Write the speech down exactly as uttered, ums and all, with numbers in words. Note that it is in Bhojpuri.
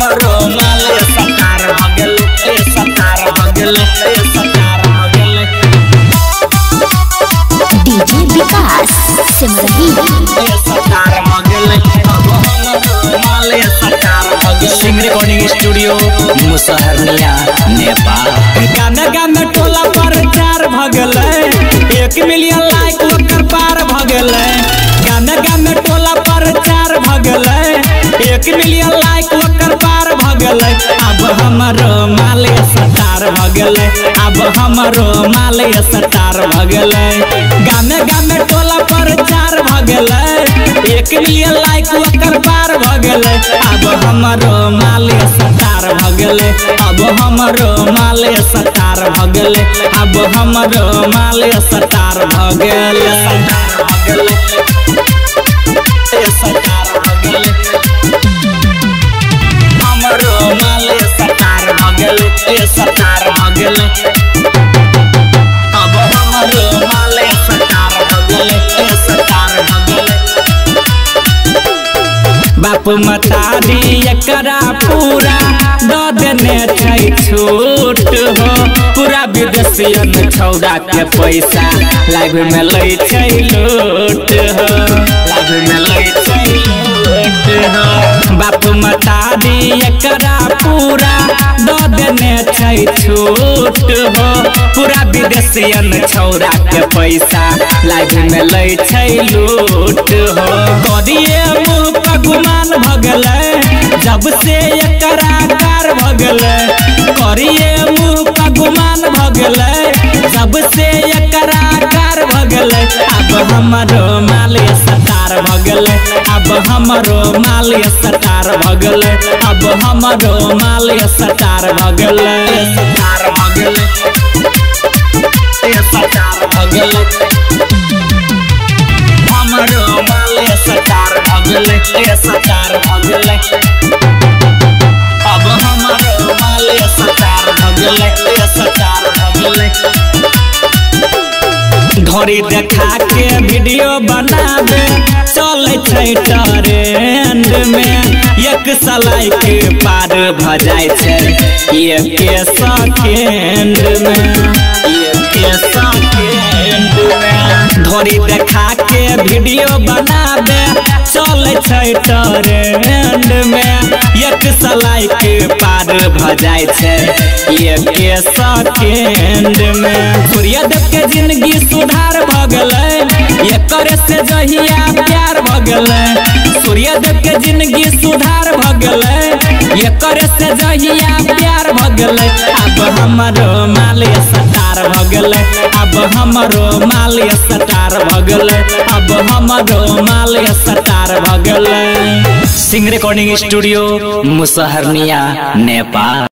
हमरो माल सकार भगल ए सकार भगल ए सकार भगल डीजे विकास सिमरही ए सकार भगल अब हमरो माल सकार भगल सिंह रिकॉर्डिंग स्टूडियो मुसहरनिया नेपाल गाना गाना टोला पर चार भगल एक मिलियन लाइक ओकर पार भगल गाना गाना टोला पर चार भगल एक मिलियन लाइक ओकर पार भगल अब हमरो माल सटार भगल अब हमरो माल सटार भगल गाना गाना टोला पर चार भगल एक मिलियन लाइक ओकर पार भगल अब हमरो माल सटार भगल अब हमरो माल सटार भगल अब हमरो माल सटार भगल सटार भगल ए सटार भगल हमरो माल सटार भगल ए सटार भगल अब हमरो माल सटार भगल ए सटार भगल बाप मतारी एकरा पूरा द देने छै छूट हो पूरा विदेशियन छौड़ा के पैसा लाइव में लै छै लूट हो लाइव में लै छै लूट हो बाप मतारी एकरा पूरा द देने छै छूट हो पूरा विदेशियन छौड़ा के पैसा लाइव में लै छै लूट हो करिए मुँह पर गुमान भगल जब से एकरा कार भगल करिए मुँह का गुमान भगल जब से एकरा कार भगल अब हमरो माल सटार भगल अब हमरो माल सटार भगल अब हमरो माल सटार भगल सटार भगल सटार भगल हमरो माल सटार भगल ए सटार भगल अब हमरो माल सटार भगल ए सटार भगल घड़ी देखा के वीडियो बनाबे चले छै ट्रेंड में एक सलाई के पार भ जाय छै एक सेकेंड में एक सेकेंड में घड़ी देखा के वीडियो बनाबे चले छै ट्रेंड में एक सलाई के पार भ जाय छै एक सेकेंड में सूर्यदेव के जिंदगी सुधार भगल एकर से जहिया प्यार भगल सूर्यदेव के जिंदगी सुधार भगल एकर से जहिया प्यार भगल अब हमरो माल सटार भगल अब हमरो माल सटार भगल अब हमरो माल सटार भगल सिंह रिकॉर्डिंग स्टूडियो मुसहरनिया नेपाल।